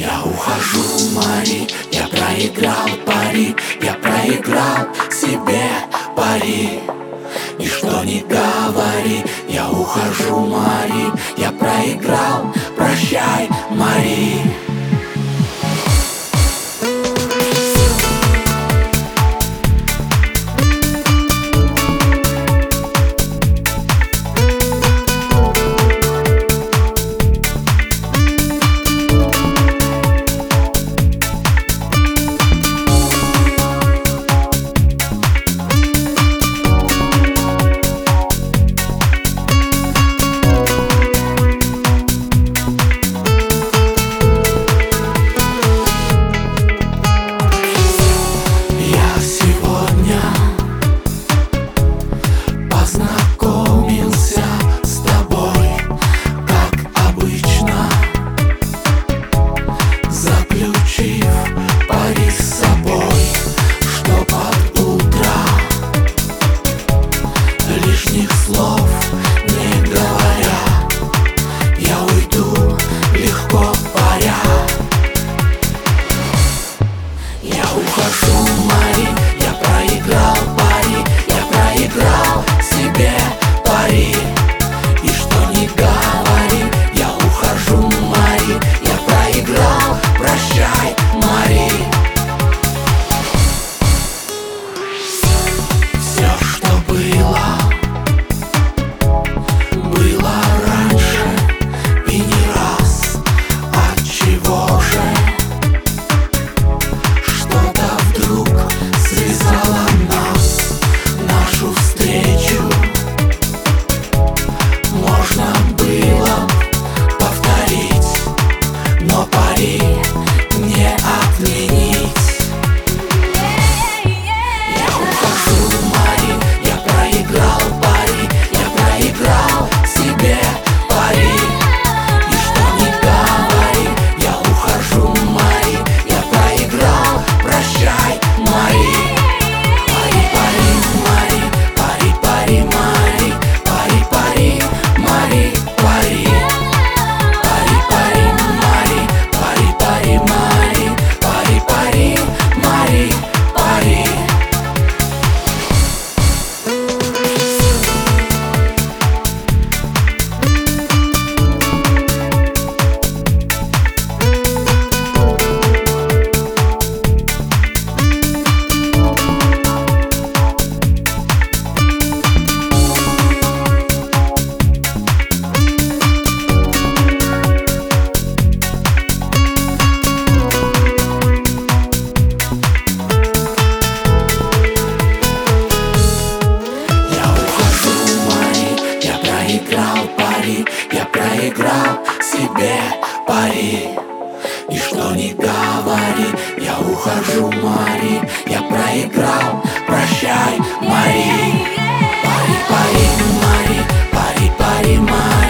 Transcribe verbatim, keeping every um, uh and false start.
Я ухожу, Мари, я проиграл пари, я проиграл себе пари. И что не говори, я ухожу, Мари, я проиграл, прощай, Мари. Лишних слов не говоря, я уйду, легко паря. Я ухожу, Мари, я проиграл пари, я проиграл себе пари. И что не говори, я ухожу, Мари, я проиграл, прощай, Мари. Все, что было, не отменить. Я ухожу, Мари, я проиграл пари, я проиграл себе пари. И что не говори, я ухожу, Мари, я проиграл, прощай, Мари. Пари, пари, Мари, пари, пари, Мари, пари, пари, Мари, пари. Я проиграл себе пари. И что не говори, я ухожу, Мари, я проиграл, прощай, Мари. Пари, пари, Мари, пари, пари, Мари.